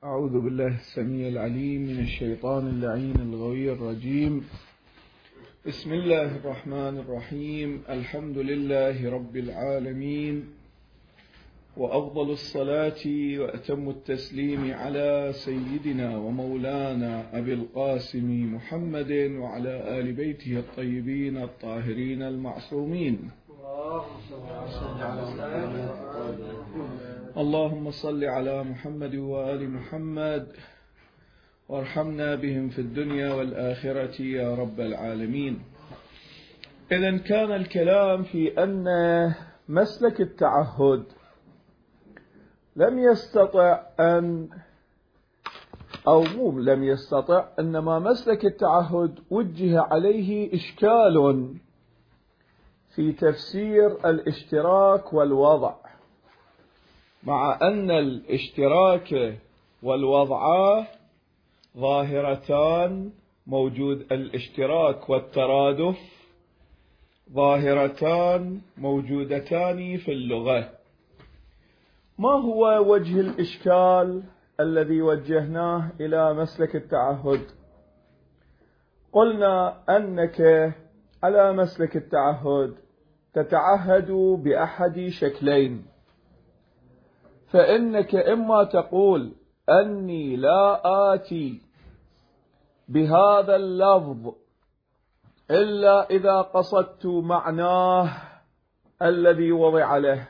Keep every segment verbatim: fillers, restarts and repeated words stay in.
أعوذ بالله السميع العليم من الشيطان اللعين الغوي الرجيم. بسم الله الرحمن الرحيم. الحمد لله رب العالمين، وأفضل الصلاة وأتم التسليم على سيدنا ومولانا أبي القاسم محمد وعلى آل بيته الطيبين الطاهرين المعصومين. اللهم صل على محمد وآل محمد وارحمنا بهم في الدنيا والآخرة يا رب العالمين. إذن كان الكلام في أن مسلك التعهد لم يستطع أن أو مو لم يستطع إنما مسلك التعهد وجه عليه إشكال في تفسير الاشتراك والوضع، مع أن الاشتراك والوضع ظاهرتان موجود الاشتراك والترادف ظاهرتان موجودتان في اللغة. ما هو وجه الإشكال الذي وجهناه إلى مسلك التعهد؟ قلنا أنك على مسلك التعهد تتعهد بأحد شكلين، فإنك إما تقول أني لا آتي بهذا اللفظ إلا إذا قصدت معناه الذي وضع له،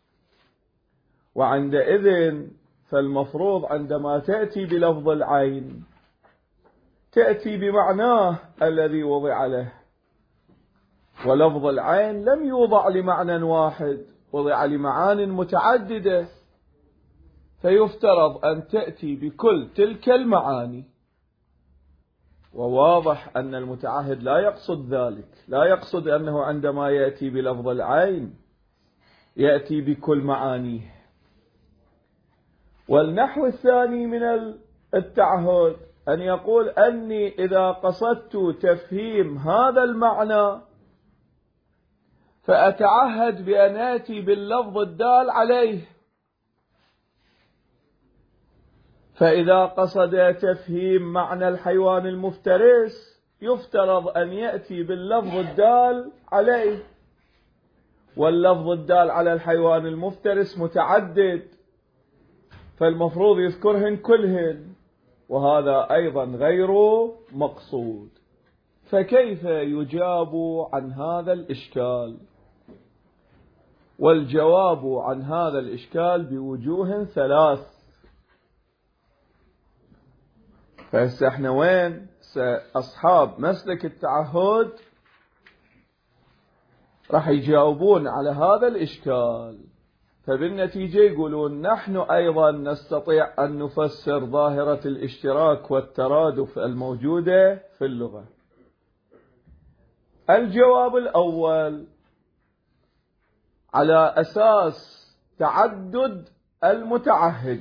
وعندئذ فالمفروض عندما تأتي بلفظ العين تأتي بمعناه الذي وضع له، ولفظ العين لم يوضع لمعنى واحد، وضع لمعان متعددة، فيفترض أن تأتي بكل تلك المعاني. وواضح أن المتعهد لا يقصد ذلك، لا يقصد أنه عندما يأتي بلفظ العين يأتي بكل معانيه. والنحو الثاني من التعهد أن يقول أني إذا قصدت تفهيم هذا المعنى فأتعهد بأن آتي باللفظ الدال عليه، فإذا قصد تفهيم معنى الحيوان المفترس يفترض أن يأتي باللفظ الدال عليه، واللفظ الدال على الحيوان المفترس متعدد، فالمفروض يذكرهن كلهن، وهذا أيضا غير مقصود. فكيف يجاب عن هذا الإشكال؟ والجواب عن هذا الإشكال بوجوه ثلاث. فهسه احنا وين؟ أصحاب مسلك التعهد راح يجاوبون على هذا الإشكال، فبالنتيجة يقولون نحن أيضا نستطيع أن نفسر ظاهرة الاشتراك والترادف الموجودة في اللغة. الجواب الأول على أساس تعدد المتعهد،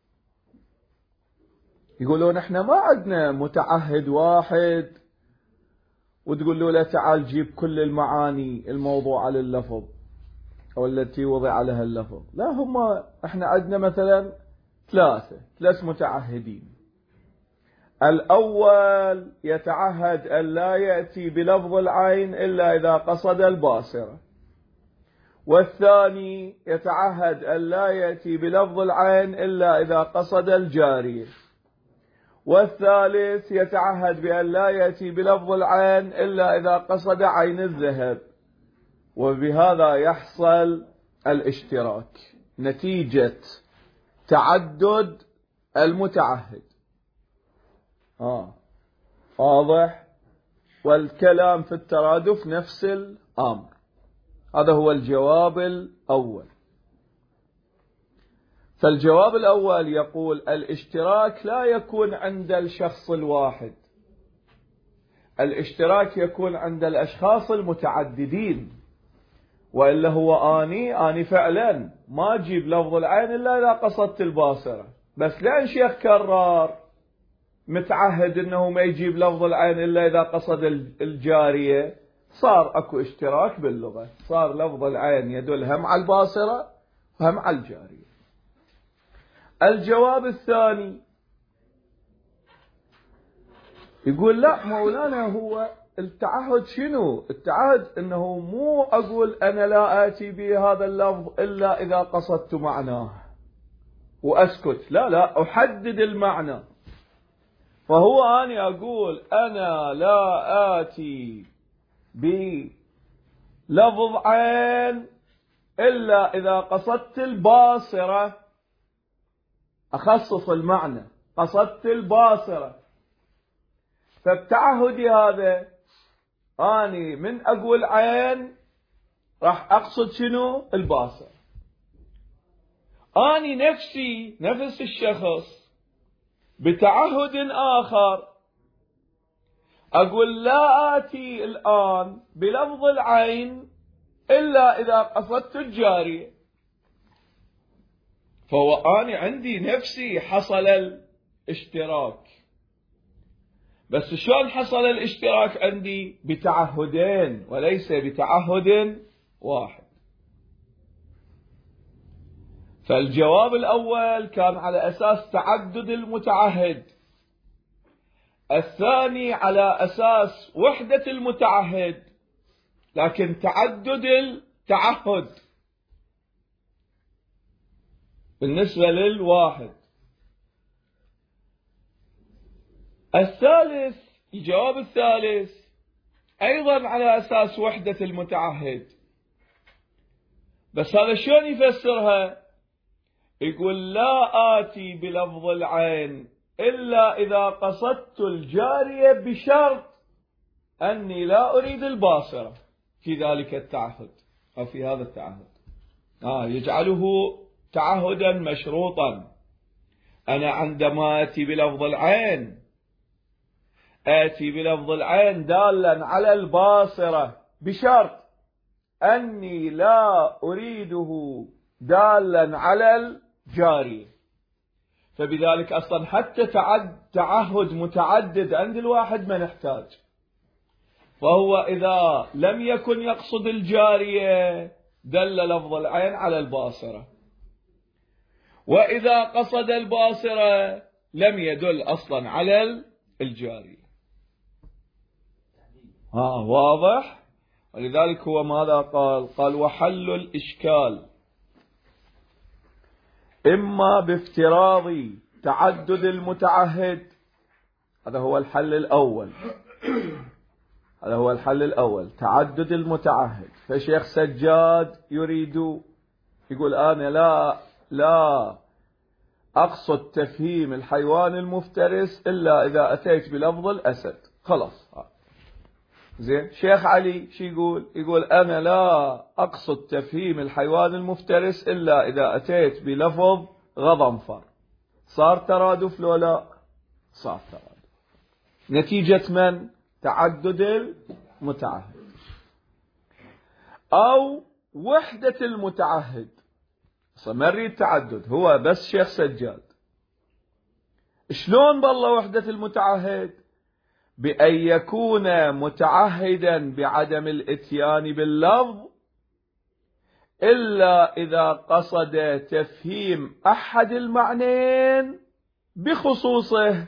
يقولون احنا ما عندنا متعهد واحد وتقول له لا تعال جيب كل المعاني الموضوعة لللفظ أو التي وضع لها اللفظ. لا، هم احنا عندنا مثلا ثلاثة ثلاث متعهدين. الأول يتعهد أن لا يأتي بلفظ العين إلا إذا قصد الباصرة، والثاني يتعهد أن لا يأتي بلفظ العين إلا إذا قصد الجارية، والثالث يتعهد بأن لا يأتي بلفظ العين إلا إذا قصد عين الذهب. وبهذا يحصل الاشتراك نتيجة تعدد المتعهد. آه. واضح؟ والكلام في الترادف نفس الأمر. هذا هو الجواب الأول. فالجواب الأول يقول الاشتراك لا يكون عند الشخص الواحد، الاشتراك يكون عند الأشخاص المتعددين، وإلا هو آني آني فعلا ما أجيب لفظ العين إلا إذا قصدت الباصرة، بس لأن شيخ كرار متعهد أنه ما يجيب لفظ العين إلا إذا قصد الجارية، صار أكو اشتراك باللغة، صار لفظ العين يدل هم على الباصرة وهم على الجارية. الجواب الثاني يقول لا مولانا، هو التعهد شنو؟ التعهد انه مو اقول انا لا اتي بهذا اللفظ الا اذا قصدت معناه واسكت، لا لا احدد المعنى. فهو اني اقول انا لا اتي بلفظ عين الا اذا قصدت الباصرة، اخصص المعنى، قصدت الباصرة. فبتعهدي هذا اني من اقول عين راح اقصد شنو؟ الباصر. اني نفسي نفس الشخص بتعهد آخر أقول لا آتي الآن بلفظ العين إلا إذا قصدت الجارية. فهو أنا عندي نفسي حصل الاشتراك، بس شلون حصل الاشتراك عندي؟ بتعهدين وليس بتعهد واحد. فالجواب الأول كان على أساس تعدد المتعهد، الثاني على أساس وحدة المتعهد لكن تعدد التعهد بالنسبة للواحد. الثالث، الجواب الثالث أيضا على أساس وحدة المتعهد، بس هذا شلون يفسرها؟ يقول لا آتي بلفظ العين إلا إذا قصدت الجارية بشرط أني لا أريد الباصرة في ذلك التعهد أو في هذا التعهد. آه يجعله تعهدا مشروطا. أنا عندما آتي بلفظ العين آتي بلفظ العين دالا على الباصرة بشرط أني لا أريده دالا على الجارية. فبذلك أصلا حتى تعد تعهد متعدد عند الواحد ما نحتاج. فهو إذا لم يكن يقصد الجارية دل لفظ العين على الباصرة، وإذا قصد الباصرة لم يدل أصلا على الجارية. ها واضح؟ ولذلك هو ماذا قال؟ قال وحل الإشكال إما بافتراض تعدد المتعهد، هذا هو الحل الأول، هذا هو الحل الأول تعدد المتعهد. فشيخ سجاد يريد يقول أنا لا لا أقصد تفهيم الحيوان المفترس إلا إذا أتيت بلفظ الأسد، خلاص زين. شيخ علي شو يقول؟ يقول أنا لا أقصد تفهيم الحيوان المفترس إلا إذا أتيت بلفظ غضنفر. صار ترادف لو لا؟ صار ترادف. نتيجة من؟ تعدد المتعهد أو وحدة المتعهد. ما نريد تعدد، هو بس شيخ سجاد. شلون بالله وحدة المتعهد؟ بأن يكون متعهدا بعدم الاتيان باللفظ إلا إذا قصد تفهيم أحد المعنيين بخصوصه.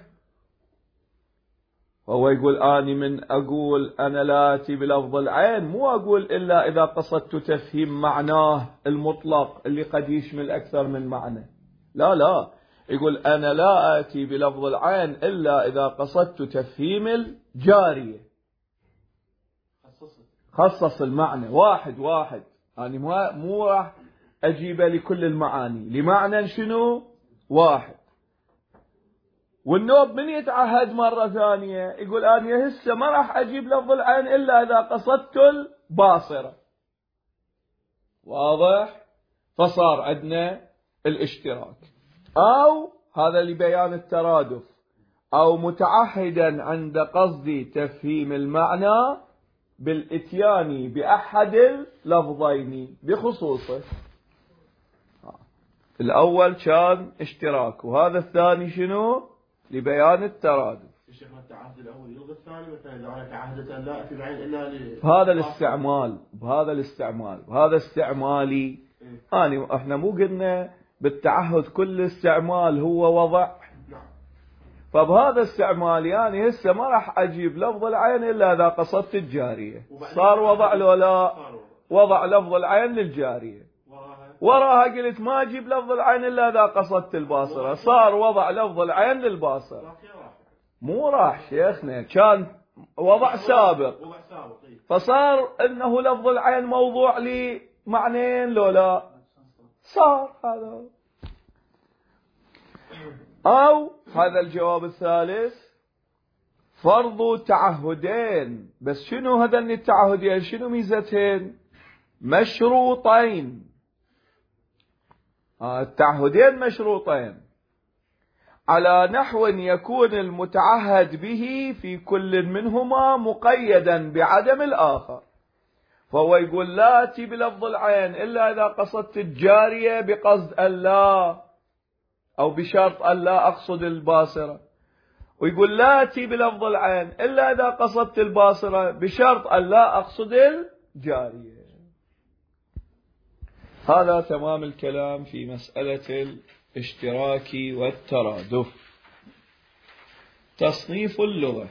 وهو يقول آني من أقول أنا لا آتي بلفظ العين مو أقول إلا إذا قصدت تفهيم معناه المطلق اللي قد يشمل أكثر من معنى، لا لا، يقول أنا لا آتي بلفظ العين إلا إذا قصدت تفهيم الجارية. خصص المعنى واحد واحد، يعني مو راح أجيب لكل المعاني، لمعنى شنو؟ واحد. والنوب من يتعهد مرة ثانية يقول أنا هسه ما راح أجيب لفظ العين إلا إذا قصدت الباصرة. واضح؟ فصار عندنا الاشتراك. أو هذا لبيان الترادف، أو متعهدا عند قصد تفهيم المعنى بالإتيان بأحد اللفظين بخصوصه. الأول كان اشتراك، وهذا الثاني شنو؟ لبيان الترادف. الشيخ التعهد الأول يلغي الثاني، مثلا إذا أنا تعهدت أن لا أتي بعين إلا ل بهذا الاستعمال بهذا الاستعمال بهذا استعمالي. إيه؟ أنا إحنا مو قلنا بالتعهد كل استعمال هو وضع. نعم. فبهذا استعمال يعني هسه ما راح أجيب لفظ العين إلا إذا قصدت الجارية. صار وضع ولا وضع لفظ العين للجارية. وراها قلت ما أجيب لفظ العين إلا إذا قصدت الباصرة، صار وضع لفظ العين للباصرة. مو راح شيخنا، كان وضع سابق فصار إنه لفظ العين موضوع لي معنيين لو لا صار هذا. أو هذا الجواب الثالث فرض تعهدين. بس شنو هذين التعهدين؟ شنو ميزتين؟ مشروطين. التعهدين مشروطين على نحو يكون المتعهد به في كل منهما مقيدا بعدم الآخر. فهو يقول لا تي بلفظ العين إلا إذا قصدت الجارية بقصد ألا أو بشرط ألا أقصد الباصرة، ويقول لا تي بلفظ العين إلا إذا قصدت الباصرة بشرط ألا أقصد الجارية. هذا تمام الكلام في مسألة الاشتراك والترادف. تصنيف اللغة،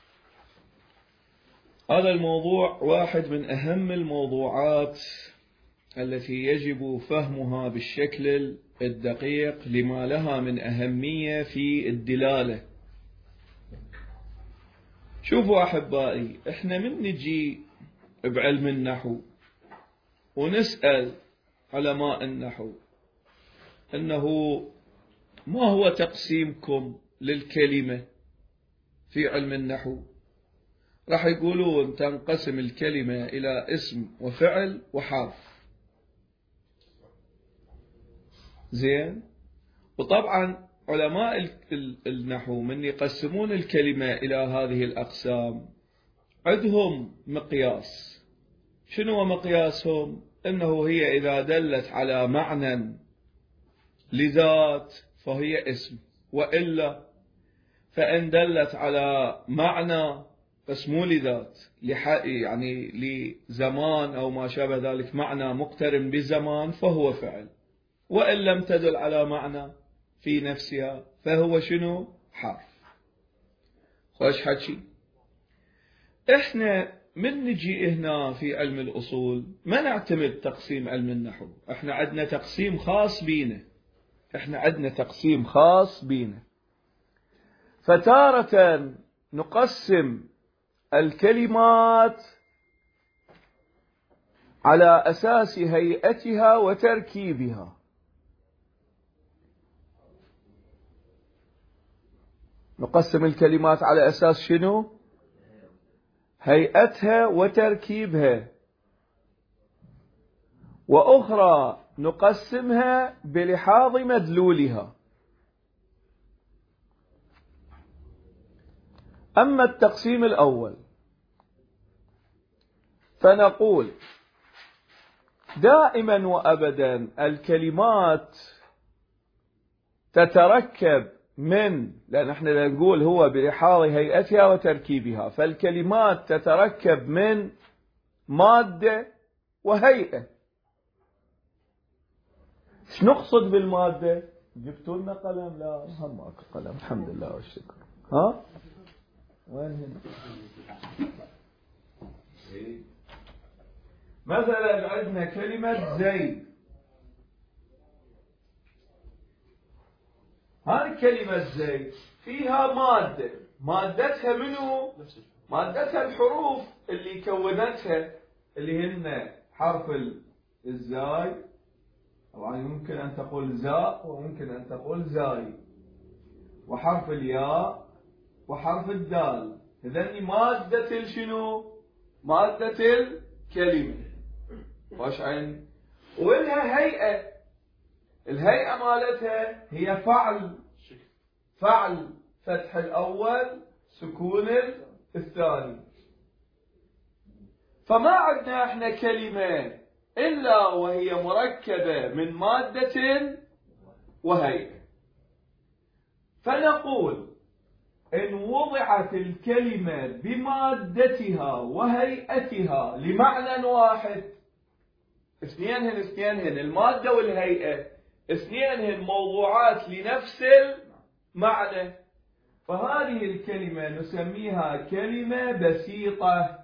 هذا الموضوع واحد من أهم الموضوعات التي يجب فهمها بالشكل الدقيق لما لها من أهمية في الدلالة. شوفوا أحبائي، إحنا من نجي بعلم النحو ونسأل علماء النحو أنه ما هو تقسيمكم للكلمة في علم النحو، راح يقولون تنقسم الكلمة إلى اسم وفعل وحرف. زين. وطبعا علماء النحو من يقسمون الكلمة إلى هذه الأقسام عندهم مقياس. شنو هو مقياسهم؟ إنه هي إذا دلت على معنى لذات فهي اسم، وإلا فإن دلت على معنى بس مو لذات يعني لزمان أو ما شابه ذلك، معنى مقترن بزمان، فهو فعل. وإن لم تدل على معنى في نفسها فهو شنو؟ حرف. خوش حكي. إحنا من نجي هنا في علم الأصول ما نعتمد تقسيم علم النحو، إحنا عندنا تقسيم خاص بينا، إحنا عندنا تقسيم خاص بينا. فتارة نقسم الكلمات على أساس هيئتها وتركيبها. نقسم الكلمات على أساس شنو؟ هيئتها وتركيبها. وأخرى نقسمها بلحاظ مدلولها. أما التقسيم الأول فنقول دائما وأبدا الكلمات تتركب من، لأن احنا نقول هو بلحاظ هيئتها وتركيبها، فالكلمات تتركب من مادة وهيئة. ايش نقصد بالمادة؟ جبتوا لنا قلم؟ لا هم ماكو قلم، الحمد لله والشكر. ها وين هنا؟ مثلا عندنا كلمة زيد، هذه الكلمة زيد فيها مادة، مادتها منو؟ مادتها الحروف اللي كونتها، اللي هن حرف الزاي، طبعا ممكن أن تقول زاء وممكن أن تقول زاي، وحرف الياء وحرف الدال. هذني مادة شنو؟ مادة الكلمة. واش عين؟ ولها هيئة، الهيئة مالتها هي فعل، فعل فتح الأول سكون الثاني. فما عندنا احنا كلمة إلا وهي مركبة من مادة وهيئة. فنقول إن وضعت الكلمة بمادتها وهيئتها لمعنى واحد، اثنينهن اثنينهن المادة والهيئة اثنينهن موضوعات لنفس المعنى، فهذه الكلمة نسميها كلمة بسيطة.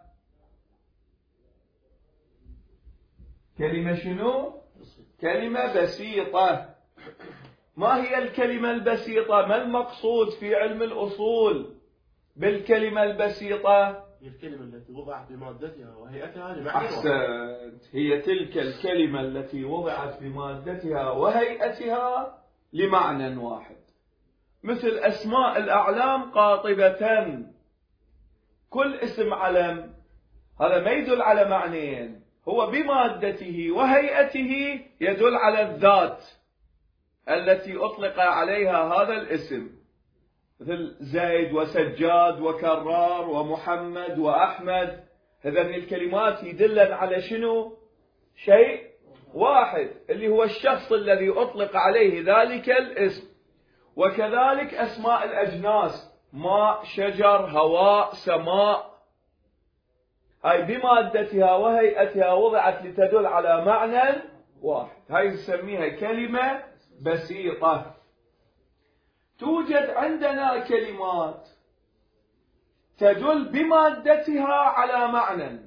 كلمة شنو؟ كلمة بسيطة. ما هي الكلمة البسيطة؟ ما المقصود في علم الأصول بالكلمة البسيطة؟ هي الكلمة التي وضعت بمادتها وهيئتها لمعنى. أحسنت، هي تلك الكلمة التي وضعت بمادتها وهيئتها لمعنى واحد. مثل أسماء الأعلام قاطبة، كل اسم علم هذا ما يدل على معنيين، هو بمادته وهيئته يدل على الذات التي أطلق عليها هذا الاسم، مثل زيد وسجاد وكرار ومحمد وأحمد. هذه الكلمات يدلن على شنو؟ شيء واحد اللي هو الشخص الذي أطلق عليه ذلك الاسم. وكذلك أسماء الأجناس، ماء، شجر، هواء، سماء، هاي بمادتها وهيئتها وضعت لتدل على معنى واحد، هاي نسميها كلمة بسيطة. توجد عندنا كلمات تدل بمادتها على معنى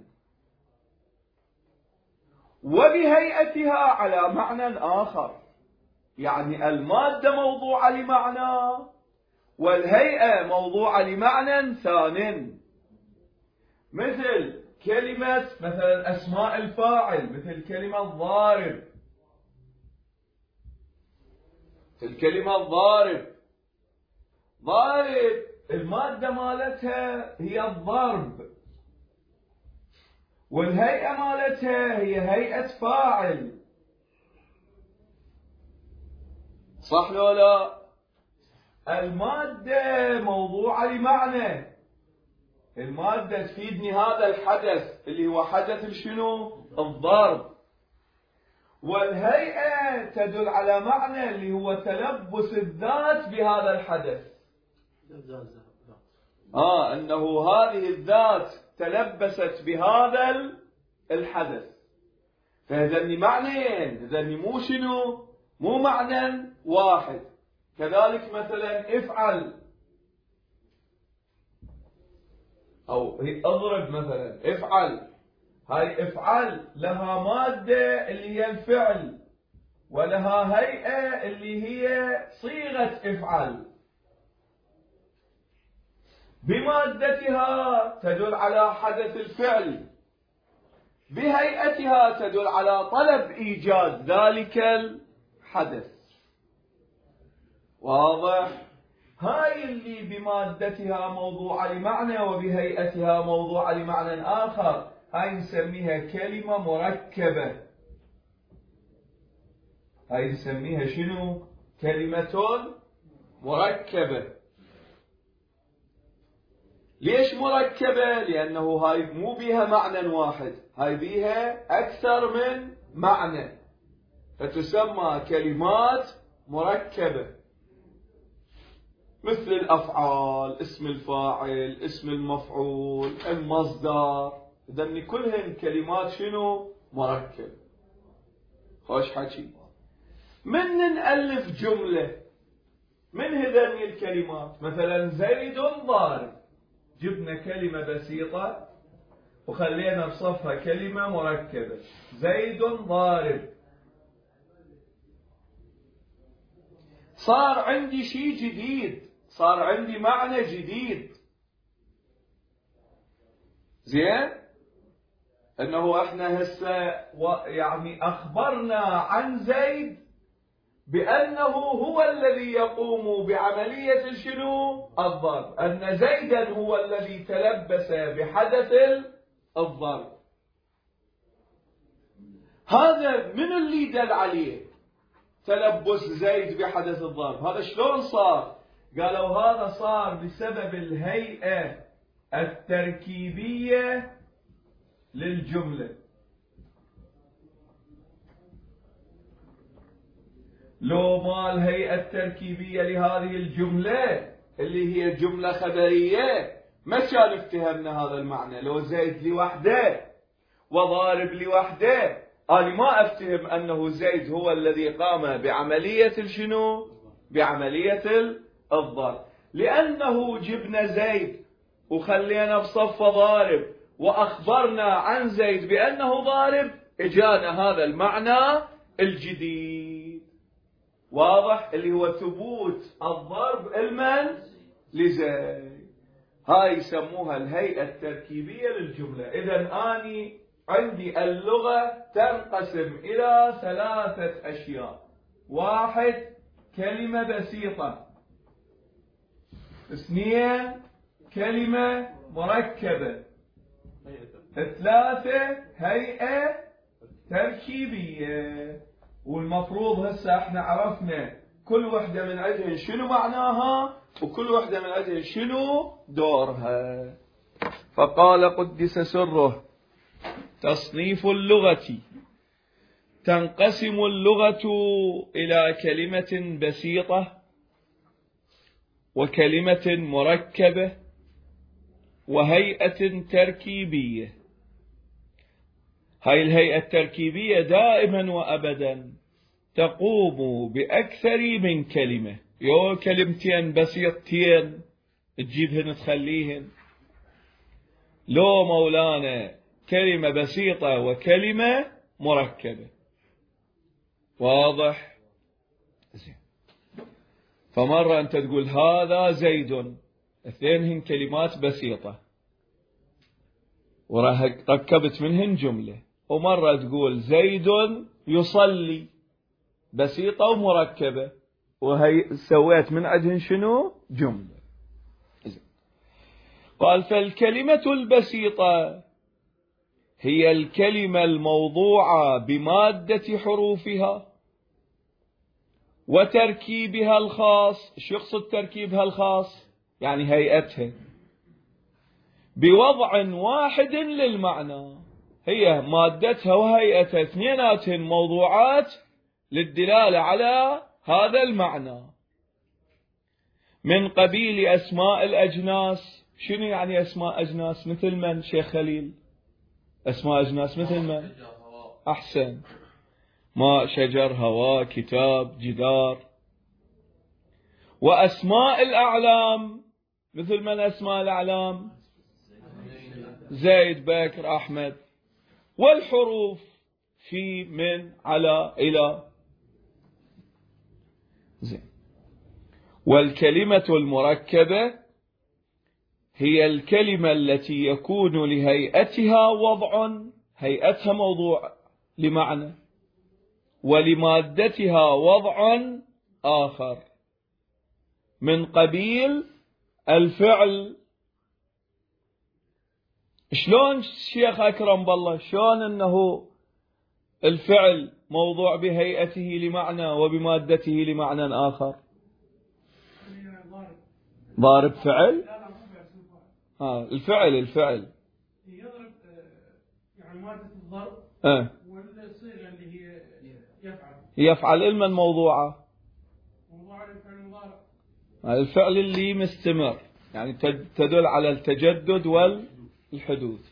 وبهيئتها على معنى آخر، يعني المادة موضوعة لمعنى والهيئة موضوعة لمعنى ثان. مثل كلمة مثلا أسماء الفاعل، مثل كلمة ضارب، الكلمة الضارب، ضارب المادة مالتها هي الضرب، والهيئة مالتها هي هيئة فاعل، صح لو لا؟ المادة موضوعة لمعنى، المادة تفيدني هذا الحدث اللي هو حدث شنو؟ الضرب. والهيئة تدل على معنى اللي هو تلبس الذات بهذا الحدث. آه أنه هذه الذات تلبست بهذا الحدث. فهذني معنيين، هذني مو شنو؟ مو معنى واحد. كذلك مثلا افعل أو اضرب، مثلا افعل، هاي افعل لها مادة اللي هي الفعل، ولها هيئة اللي هي صيغة افعل. بمادتها تدل على حدث الفعل، بهيئتها تدل على طلب إيجاد ذلك الحدث. واضح؟ هاي اللي بمادتها موضوعة لمعنى وبهيئتها موضوعة لمعنى آخر، هاي نسميها كلمة مركبة. هاي نسميها شنو؟ كلمة مركبة. ليش مركبة؟ لأنه هاي مو بيها معنى واحد، هاي بيها أكثر من معنى، فتسمى كلمات مركبة. مثل الأفعال، اسم الفاعل، اسم المفعول، المصدر، إذن كلهن كلمات شنو؟ مركب. خوش حكي. من نألف جملة من هذين الكلمات، مثلا زيد ضارب، جبنا كلمة بسيطة وخلينا بصفها كلمة مركبة، زيد ضارب. صار عندي شيء جديد، صار عندي معنى جديد. زين؟ انه احنا هسه يعني اخبرنا عن زيد بانه هو الذي يقوم بعملية شنو؟ الضرب، ان زيدا هو الذي تلبس بحدث الضرب. هذا من اللي دل عليه تلبس زيد بحدث الضرب؟ هذا شلون صار؟ قالوا هذا صار بسبب الهيئة التركيبية للجملة. لو ما الهيئة التركيبية لهذه الجملة اللي هي جملة خبرية ما كان افتهمنا هذا المعنى. لو زيد لوحده وضارب لوحده أنا ما أفتهم أنه زيد هو الذي قام بعملية شنو؟ بعملية الضرب. لأنه جبنا زيد وخلينا بصف ضارب وأخبرنا عن زيد بأنه ضارب، إجانا هذا المعنى الجديد. واضح؟ اللي هو ثبوت الضرب المن لزيد. هاي يسموها الهيئة التركيبية للجملة. إذن أني عندي اللغة تنقسم إلى ثلاثة أشياء: واحد، كلمة بسيطة. اثنين، كلمة مركبة. ثلاثة، هيئة تركيبية. والمفروض هسه احنا عرفنا كل وحدة من عندهن شنو معناها وكل وحدة من عندهن شنو دورها. فقال قدس سره: تصنيف اللغة: تنقسم اللغة إلى كلمة بسيطة وكلمة مركبة وهيئة تركيبية. هاي الهيئة التركيبية دائما وأبدا تقوم بأكثر من كلمة. يو كلمتين بسيطتين تجيبهن تخليهن، لو مولانا كلمة بسيطة وكلمة مركبة. واضح؟ زين. فمرة أنت تقول هذا زيد، اثنينهن كلمات بسيطة وركبت منهن جملة. ومرة تقول زيد يصلي، بسيطة ومركبة، وهي سويت من عندهن شنو؟ جملة. قال: فالكلمة البسيطة هي الكلمة الموضوعة بمادة حروفها وتركيبها الخاص. شو يقصد تركيبها الخاص؟ يعني هيئتها، بوضع واحد للمعنى. هي مادتها وهيئتها اثنيناتهن موضوعات للدلالة على هذا المعنى، من قبيل أسماء الأجناس. شنو يعني أسماء أجناس؟ مثل من شيخ خليل؟ أسماء أجناس مثل من؟ أحسن، ماء، شجر، هواء، كتاب، جدار. وأسماء الأعلام مثل من أسماء الأعلام؟ زيد، بكر، أحمد. والحروف في، من، على، إلى. زين. والكلمة المركبة هي الكلمة التي يكون لهيئتها وضع، هيئتها موضوع لمعنى، ولمادتها وضع آخر، من قبيل الفعل. شلون شيخ أكرم بالله؟ شلون أنه الفعل موضوع بهيئته لمعنى وبمادته لمعنى آخر؟ ضارب فعل؟ ها الفعل الفعل يضرب يعني مادة الضرب اه والصيغة اللي هي يفعل يفعل المن موضوعه؟ موضوع الفعل المضارع. الفعل اللي مستمر، يعني تدل على التجدد والحدوث.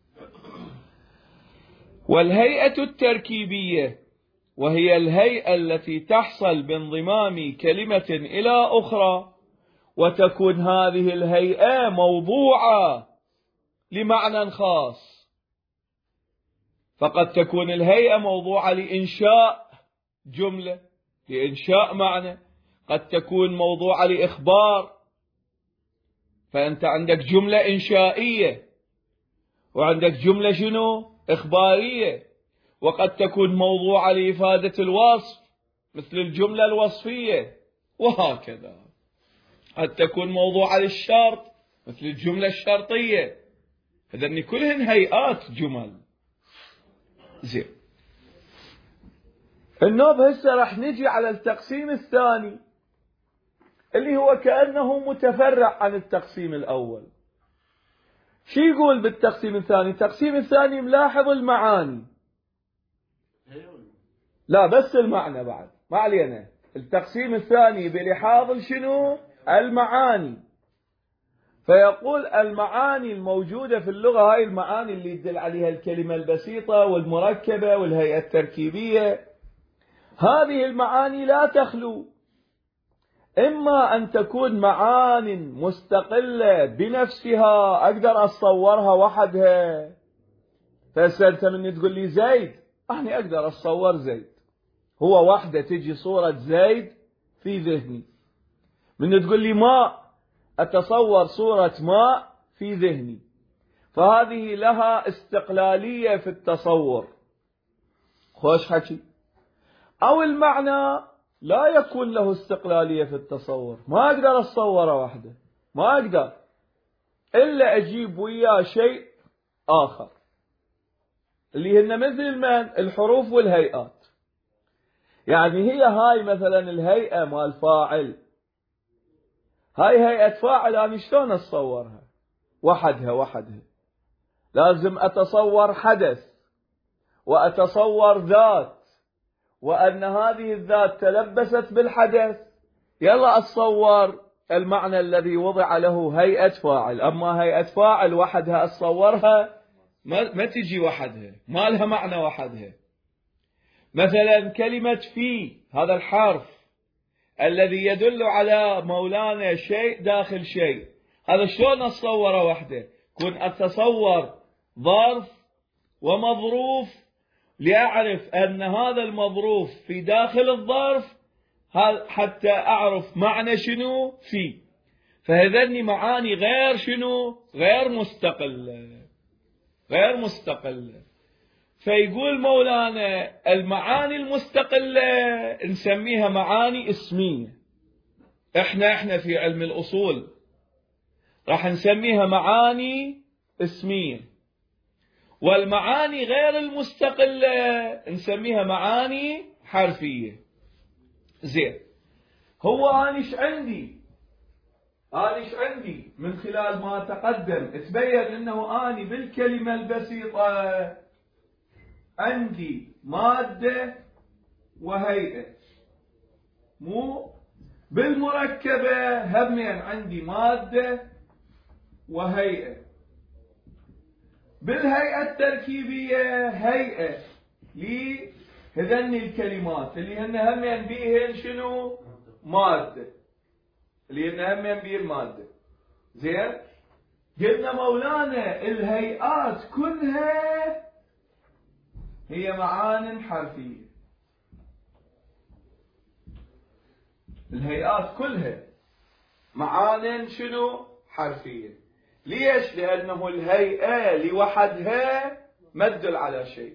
والهيئة التركيبية وهي الهيئة التي تحصل بانضمام كلمة إلى أخرى، وتكون هذه الهيئة موضوعة لمعنى خاص. فقد تكون الهيئة موضوعة لإنشاء جملة، لإنشاء معنى. قد تكون موضوعة لإخبار، فأنت عندك جملة إنشائية وعندك جملة شنو؟ إخبارية. وقد تكون موضوعة لإفادة الوصف مثل الجملة الوصفية، وهكذا. قد تكون موضوعة للشرط مثل الجملة الشرطية. هذين كلهن هيئات جمل. زين. النوب هسه راح نجي على التقسيم الثاني اللي هو كأنه متفرع عن التقسيم الأول. شو يقول بالتقسيم الثاني؟ التقسيم الثاني ملاحظ المعاني، لا بس المعنى بعد ما علينا. التقسيم الثاني بلحاظ شنو؟ المعاني. فيقول المعاني الموجودة في اللغة، هاي المعاني اللي يدل عليها الكلمة البسيطة والمركبة والهيئة التركيبية، هذه المعاني لا تخلو إما أن تكون معان مستقلة بنفسها أقدر أتصورها وحدها. فسألت مني تقول لي زيد، أنا أقدر أتصور زيد، هو وحده تجي صورة زيد في ذهني. من تقول لي ماء، أتصور صورة ماء في ذهني. فهذه لها استقلالية في التصور. خوش حكي. أو المعنى لا يكون له استقلالية في التصور، ما أقدر أتصوره وحده، ما أقدر إلا أجيب وياه شيء آخر، اللي هن مثل من الحروف والهيئات. يعني هي هاي مثلا الهيئة مال فاعل، هاي هيئة فاعل أنا شلون أتصورها وحدها وحدها؟ لازم أتصور حدث، وأتصور ذات، وأن هذه الذات تلبست بالحدث، يلا أتصور المعنى الذي وضع له هيئة فاعل. أما هيئة فاعل وحدها أتصورها ما, ما تجي وحدها، ما لها معنى وحدها. مثلا كلمة في، هذا الحرف الذي يدل على مولانا شيء داخل شيء، هذا شلون أتصوره وحده؟ كن أتصور ظرف ومظروف لأعرف أن هذا المظروف في داخل الظرف، حتى أعرف معنى شنو في. فهذني معاني غير شنو، غير مستقلة، غير مستقلة. فيقول مولانا المعاني المستقلة نسميها معاني اسمية. احنا احنا في علم الأصول راح نسميها معاني اسمية، والمعاني غير المستقلة نسميها معاني حرفية. زين، هو أنا إيش عندي؟ أنا إيش عندي من خلال ما تقدم تبين أنه أنا بالكلمة البسيطة عندي مادة وهيئة، مو بالمركبة همين عندي مادة وهيئة، بالهيئة التركيبية هيئة لهذني الكلمات اللي هن همين بيهن شنو؟ مادة، اللي هن همين بيهن مادة. زين، قلنا مولانا الهيئات كلها هي معان حرفية. الهيئات كلها معان شنو؟ حرفية. ليش؟ لأنه الهيئة لوحدها ما تدل على شيء.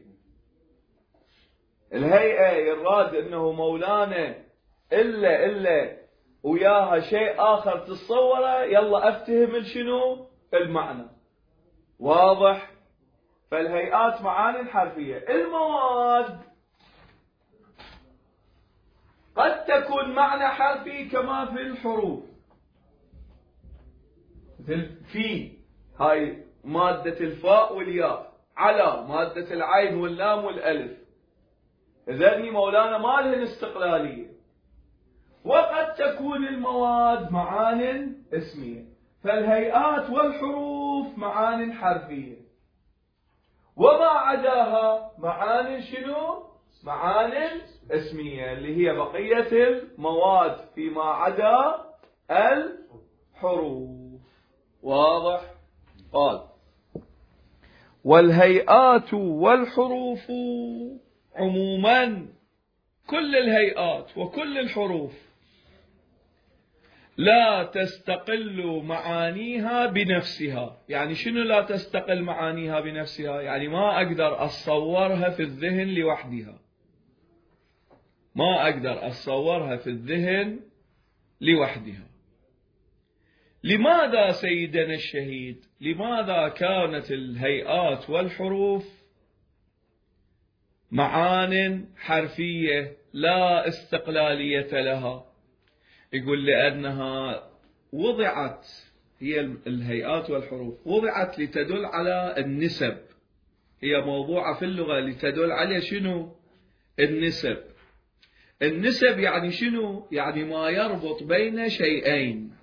الهيئة يراد أنه مولانا إلا إلا وياها شيء آخر تتصوره، يلا أفتهم شنو المعنى. واضح؟ فالهيئات معان حرفية. المواد قد تكون معنى حرفي كما في الحروف، في هاي مادة الفاء والياء، على مادة العين واللام والألف، إذن مولانا ما لهن استقلالية. وقد تكون المواد معان اسمية، فالهيئات والحروف معان حرفية، وما عداها معان شنو؟ معان اسمية، اللي هي بقية المواد فيما عدا الحروف. واضح؟ قال والهيئات والحروف عموما، كل الهيئات وكل الحروف لا تستقل معانيها بنفسها. يعني شنو لا تستقل معانيها بنفسها؟ يعني ما أقدر أتصورها في الذهن لوحدها، ما أقدر أتصورها في الذهن لوحدها. لماذا سيدنا الشهيد؟ لماذا كانت الهيئات والحروف معان حرفية لا استقلالية لها؟ يقول لأنها وضعت، هي الهيئات والحروف وضعت لتدل على النسب، هي موضوعة في اللغة لتدل على شنو؟ النسب. النسب يعني شنو؟ يعني ما يربط بين شيئين،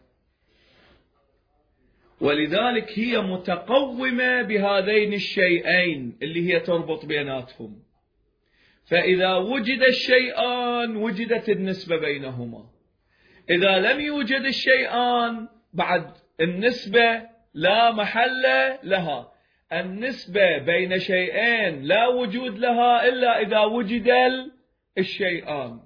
ولذلك هي متقومة بهذين الشيئين اللي هي تربط بيناتهم. فإذا وجد الشيئان وجدت النسبة بينهما. إذا لم يوجد الشيئان بعد النسبة لا محل لها. النسبة بين شيئين لا وجود لها إلا إذا وجد الشيئان.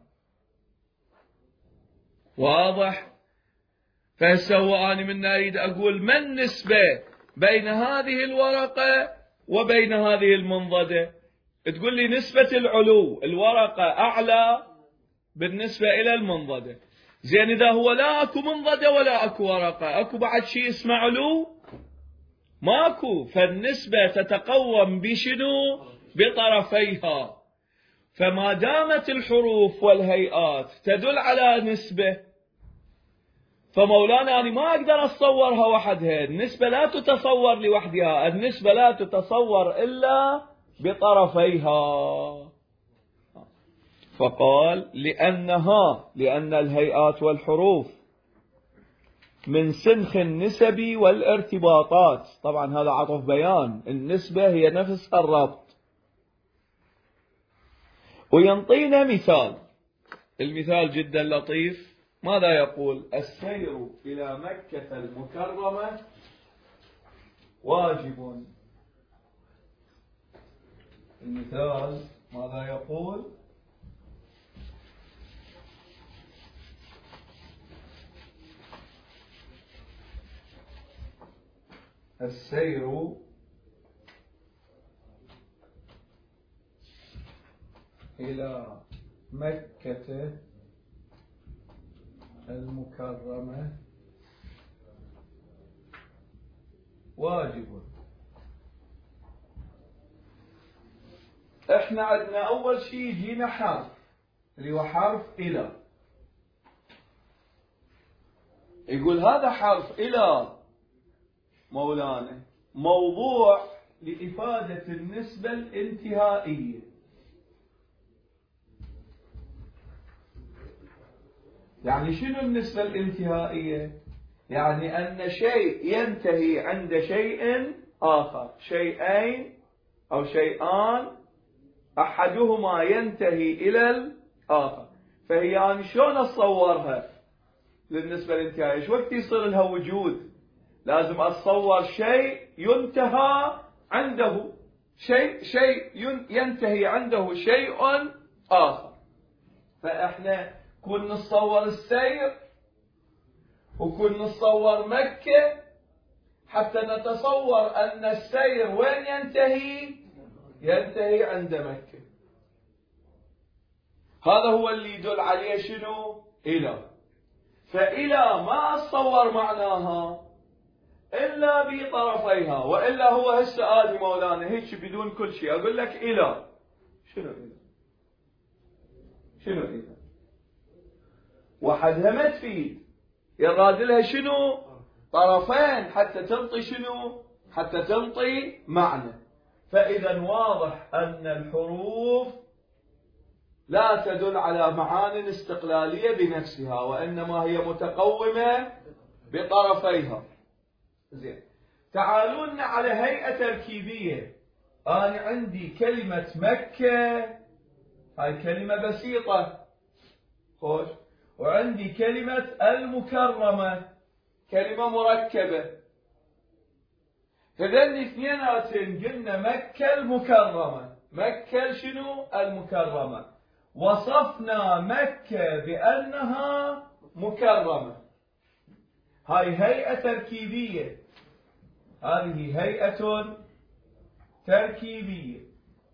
واضح؟ فهسه هو أنا من أريد أقول ما النسبة بين هذه الورقة وبين هذه المنضدة؟ تقول لي نسبة العلو، الورقة أعلى بالنسبة إلى المنضدة. زين إذا هو لا أكو منضدة ولا أكو ورقة، أكو بعد شيء اسمه علو؟ ماكو. فالنسبة تتقوم بشنو؟ بطرفيها. فما دامت الحروف والهيئات تدل على نسبة، فمولانا أنا ما أقدر أتصورها وحدها. النسبة لا تتصور لوحدها، النسبة لا تتصور إلا بطرفيها. فقال لأنها لأن الهيئات والحروف من سنخ النسب والارتباطات. طبعا هذا عطف بيان، النسبة هي نفس الربط. وينطينا مثال، المثال جدا لطيف. ماذا يقول؟ السير إلى مكة المكرمة واجب. المثال ماذا يقول؟ السير إلى مكة المكرمة واجب. احنا عندنا أول شيء يجينا حرف اللي هو حرف إلى. يقول هذا حرف إلى مولانا موضوع لإفادة النسبة الانتهائية. يعني شنو النسبة الانتهائية؟ يعني أن شيء ينتهي عند شيء آخر، شيئين أو شيئان أحدهما ينتهي إلى الآخر. فهي يعني شلون أتصورها للنسبة الانتهائية؟ شو وقت يصير لها وجود؟ لازم أتصور شيء ينتهى عنده شيء شيء ينتهي عنده شيء آخر. فإحنا كن نتصور السير وكن نتصور مكة حتى نتصور أن السير وين ينتهي؟ ينتهي عند مكة. هذا هو اللي يدل عليه شنو؟ إلى. فإلى ما أتصور معناها إلا بطرفيها، وإلا هو هسه آدي مولانا هيك بدون كل شيء أقول لك إلى. شنو إلى؟ شنو إلى؟ وحدها ما تفيد، يراد لها شنو؟ طرفين حتى تنطي شنو؟ حتى تنطي معنى. فإذا واضح أن الحروف لا تدل على معان استقلالية بنفسها، وإنما هي متقومة بطرفيها. زين، تعالوا لنا على هيئة تركيبية. أنا عندي كلمة مكة، هاي كلمة بسيطة، خوش. وعندي كلمة المكرمة، كلمة مركبة. هذين اثنيناتين قلنا مكة المكرمة. مكة شنو؟ المكرمة. وصفنا مكة بأنها مكرمة. هاي هيئة تركيبية، هذه هيئة تركيبية.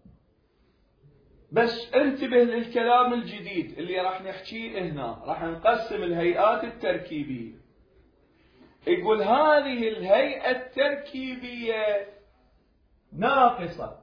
بس انتبه للكلام الجديد اللي راح نحكيه هنا. راح نقسم الهيئات التركيبية. يقول هذه الهيئة التركيبية ناقصة.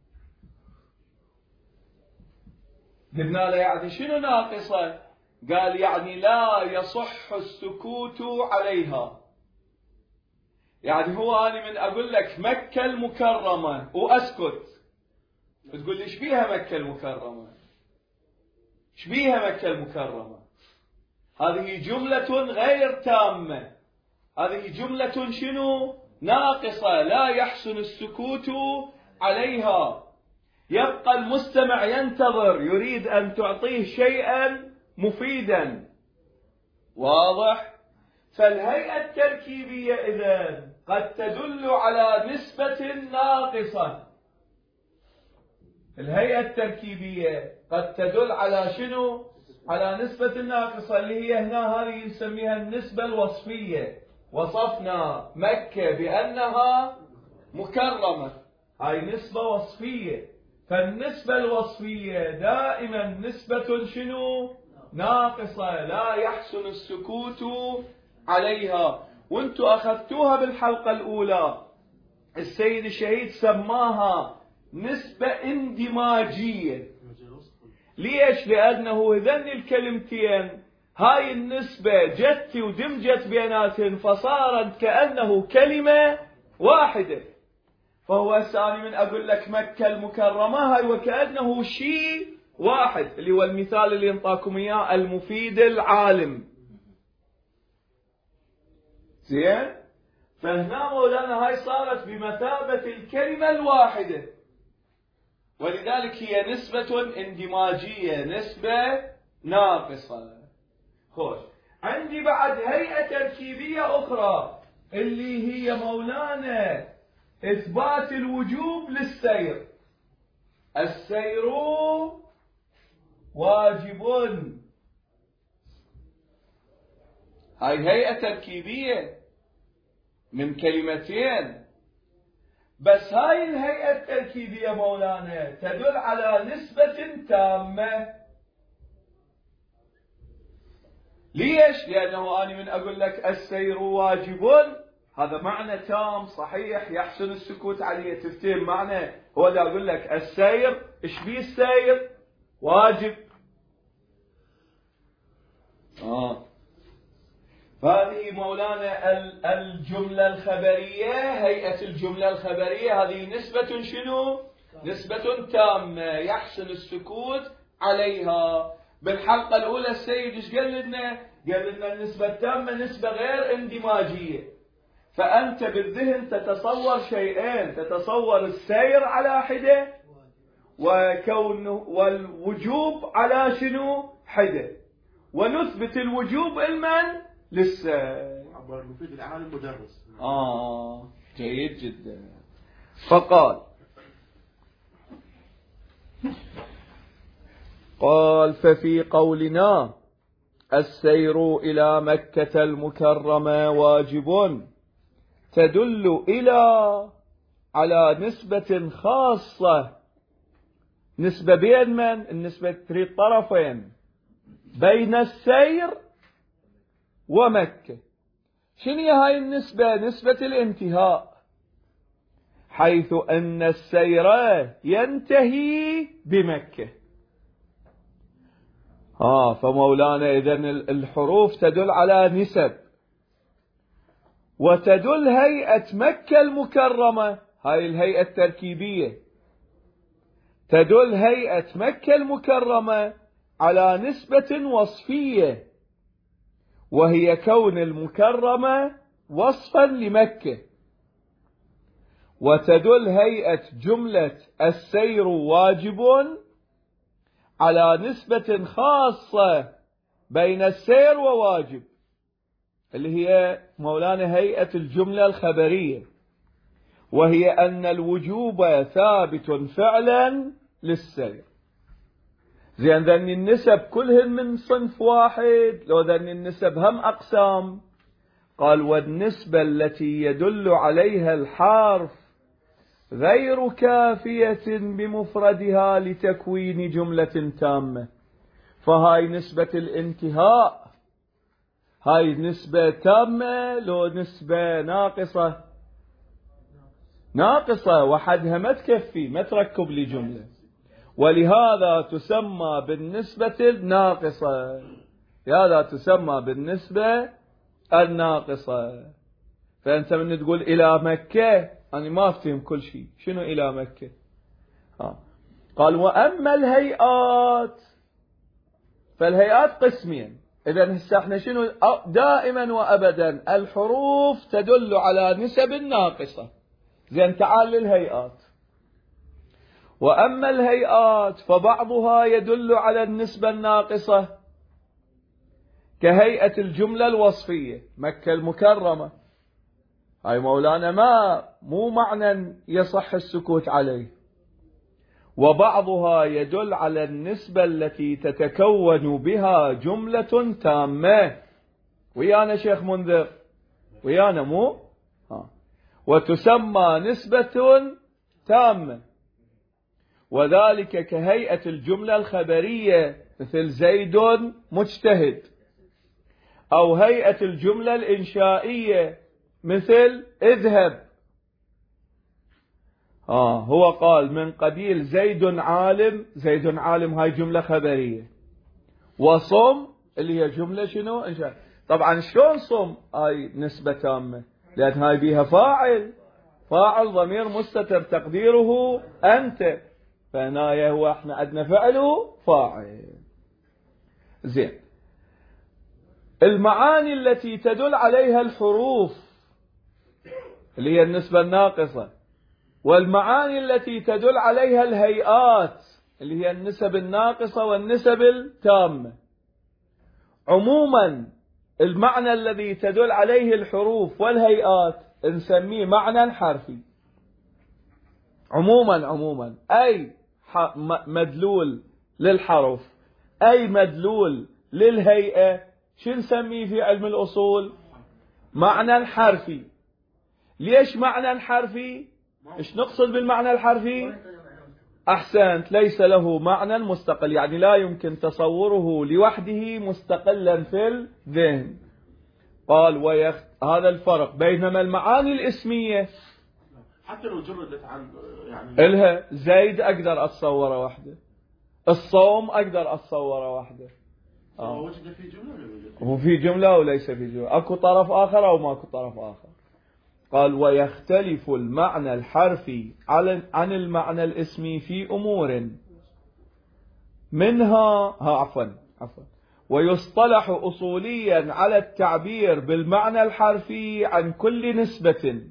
قلنا له يعني شنو ناقصة؟ قال يعني لا يصح السكوت عليها. يعني هو أنا من أقول لك مكة المكرمة وأسكت، بتقول لي شبيها مكة المكرمة؟ شبيها مكة المكرمة؟ هذه جملة غير تامة، هذه جملة شنو؟ ناقصة، لا يحسن السكوت عليها. يبقى المستمع ينتظر، يريد أن تعطيه شيئا مفيدا. واضح؟ فالهيئة التركيبية إذن قد تدل على نسبة ناقصة. الهيئة التركيبية قد تدل على شنو؟ على نسبة ناقصة، اللي هي هنا هذه نسميها النسبة الوصفية. وصفنا مكة بأنها مكرمة، هاي نسبة وصفية. فالنسبة الوصفية دائما نسبة شنو؟ ناقصة، لا يحسن السكوت عليها. وانتوا أخذتوها بالحلقة الأولى، السيد الشهيد سماها نسبة اندماجية. ليش؟ لأنه هذين الكلمتين هاي النسبة جت ودمجت بيناتهن فصارت كأنه كلمة واحدة. فهو الثاني من أقول لك مكة المكرمة هاي وكأنه شيء واحد، اللي هو المثال اللي انطاكم إياه المفيد العالم. زين؟ فهنا مولانا هاي صارت بمثابة الكلمة الواحدة، ولذلك هي نسبة اندماجية، نسبة ناقصة. خوش، عندي بعد هيئة تركيبية أخرى اللي هي مولانا إثبات الوجوب للسير. السير واجب، هاي هيئة تركيبية من كلمتين، بس هاي الهيئة التركيبية مولانا تدل على نسبة تامة. ليش؟ لأنه أنا من أقول لك السير واجب، هذا معنى تام صحيح يحسن السكوت عليه، تفتهم معنى. هو اللي أقول لك السير، إيش بيه السير؟ واجب. آه. هذه مولانا الجملة الخبرية، هيئة الجملة الخبرية هذه نسبة شنو؟ نسبة تامة يحسن السكوت عليها. بالحلقة الأولى السيد ايش قال لنا؟ قال لنا النسبة التامة نسبة غير اندماجية. فأنت بالذهن تتصور شيئين، تتصور السير على حدة وكونه والوجوب على شنو؟ حدة. ونثبت الوجوب المن؟ للسير. عبر المفيد العالم مدرس. آه جيد جدا. فقال قال ففي قولنا السير إلى مكة المكرمة واجب تدل إلى على نسبة خاصة. نسبة بين من؟ النسبة تريد طرفين بين السير ومكة. شنو هاي النسبة؟ نسبة الانتهاء، حيث أن السير ينتهي بمكة. آه فمولانا إذن الحروف تدل على نسب، وتدل هيئة مكة المكرمة، هاي الهيئة التركيبية، تدل هيئة مكة المكرمة على نسبة وصفية، وهي كون المكرمة وصفا لمكة. وتدل هيئة جملة السير واجب على نسبة خاصة بين السير وواجب، اللي هي مولانا هيئة الجملة الخبرية، وهي أن الوجوب ثابت فعلا للسير. زين ذن النسب كلهن من صنف واحد، لو ذن النسب هم أقسام. قال والنسبة التي يدل عليها الحرف غير كافية بمفردها لتكوين جملة تامة. فهاي نسبة الانتهاء، هاي نسبة تامة لو نسبة ناقصة؟ ناقصة، وحدها ما تكفي، ما تركب لي جملة، ولهذا تسمى بالنسبة الناقصة. لهذا تسمى بالنسبة الناقصة. فأنت من تقول إلى مكة أنا ما أفتهم كل شيء، شنو إلى مكة؟ ها. قال وأما الهيئات، فالهيئات قسمين. إذن هسه احنا شنو؟ دائما وأبدا الحروف تدل على نسب ناقصة. زين تعال للهيئات. وأما الهيئات فبعضها يدل على النسبة الناقصة كهيئة الجملة الوصفية مكة المكرمة، هاي مولانا ما مو معنى يصح السكوت عليه. وبعضها يدل على النسبة التي تتكون بها جملة تامة. ويانا شيخ منذر؟ ويانا مو؟ ها. وتسمى نسبة تامة، وذلك كهيئة الجملة الخبرية مثل زيد مجتهد، أو هيئة الجملة الإنشائية مثل اذهب. آه هو قال من قبيل زيد عالم، زيد عالم هاي جملة خبرية، وصم اللي هي جملة شنو إنشاء. طبعا شلون صم هاي نسبة تامة؟ لأن هاي بيها فاعل، فاعل ضمير مستتر تقديره أنت، فهنا هو احنا عندنا فعله فاعل. زين، المعاني التي تدل عليها الحروف اللي هي النسبة الناقصة، والمعاني التي تدل عليها الهيئات اللي هي النسب الناقصة والنسب التامة. عموما المعنى الذي تدل عليه الحروف والهيئات نسميه معنى حرفي. عموما عموما أي مدلول للحرف، أي مدلول للهيئة، شو نسميه في علم الأصول؟ معنى حرفي. ليش معنى حرفي؟ ايش نقصد بالمعنى الحرفي؟ أحسنت، ليس له معنى مستقل، يعني لا يمكن تصوره لوحده مستقلا في الذهن. قال ويخ... هذا الفرق. بينما المعاني الاسمية حتى لو جردت عن يعني إلها زيد أقدر أتصوره وحده، الصوم أقدر أتصوره وحده. آه. وجد في جملة ولا وجد في؟ هو في جملة وليس في جملة، أكو طرف آخر أو ماكو طرف آخر. قال ويختلف المعنى الحرفي عن المعنى الاسمي في أمور منها ها عفوا عفوا ويصطلح أصوليا على التعبير بالمعنى الحرفي عن كل نسبة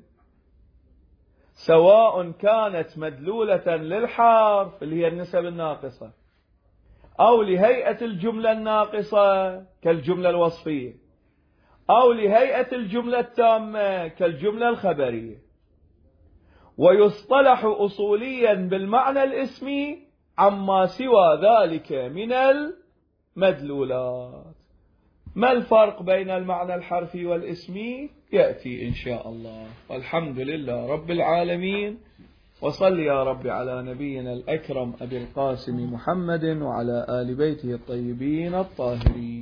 سواء كانت مدلولة للحرف اللي هي النسب الناقصة، أو لهيئة الجملة الناقصة كالجملة الوصفية، أو لهيئة الجملة التامة كالجملة الخبرية. ويصطلح أصوليا بالمعنى الاسمي عما سوى ذلك من المدلولات. ما الفرق بين المعنى الحرفي والاسمي؟ يأتي إن شاء الله. والحمد لله رب العالمين، وصل يا رب على نبينا الأكرم أبي القاسم محمد وعلى آل بيته الطيبين الطاهرين.